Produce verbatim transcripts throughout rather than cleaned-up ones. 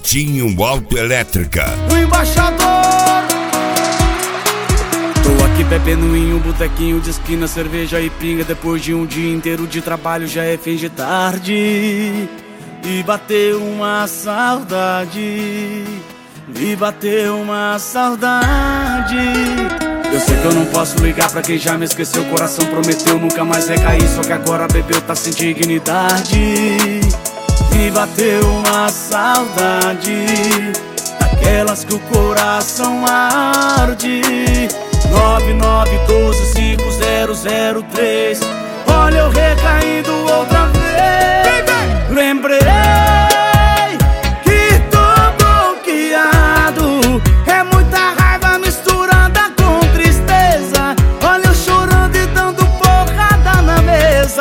Vitinho Autoelétrica. O embaixador. Tô aqui bebendo em um botequinho de esquina, cerveja e pinga. Depois de um dia inteiro de trabalho já é fim de tarde. E bateu uma saudade, me bateu uma saudade. Eu sei que eu não posso ligar pra quem já me esqueceu. O coração prometeu nunca mais recair, só que agora bebeu, tá sem dignidade. Me bateu uma saudade, daquelas que o coração arde. Nove nove um dois cinco zero zero três. Olha eu recaindo outra vez. Lembrei que tô bloqueado. É muita raiva misturada com tristeza. Olha eu chorando e dando porrada na mesa.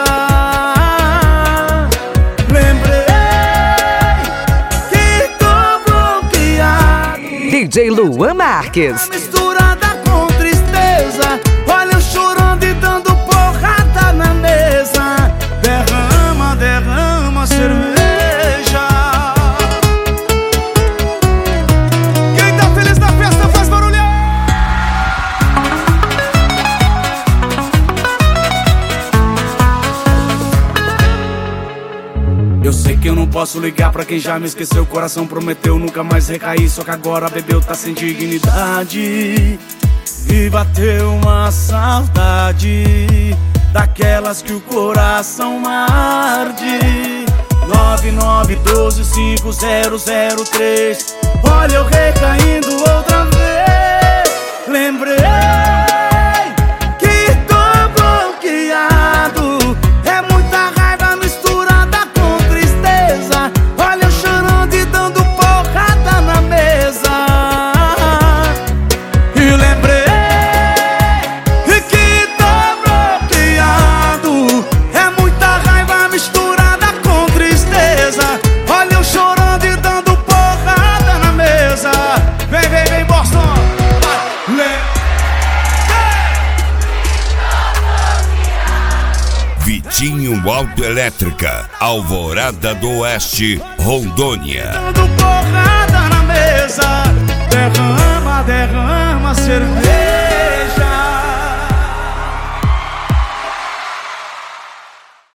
Lembrei que tô bloqueado. D J Luan Marques. Misturada com tristeza. Olha eu chorando e dando porrada na mesa. Derrama, derrama cerveja. Quem tá feliz na festa faz barulho. Eu sei que eu não posso ligar pra quem já me esqueceu. O coração prometeu nunca mais recair, só que agora bebeu, tá sem dignidade. E bateu uma saudade, daquelas que o coração arde. Nove nove um dois cinco zero zero três. Olha eu recaindo outra vez. Lembrei que tô bloqueado. É muita raiva misturada com tristeza. Olha eu chorando e dando porrada na mesa. E lembrei que tô bloqueado. É muita raiva misturada com tristeza. Olha eu chorando e dando porrada na mesa. Vem, vem, vem, Boston. Vitinho Autoelétrica, Alvorada do Oeste, Rondônia. Dando porrada na mesa. Derrama, derrama cerveja.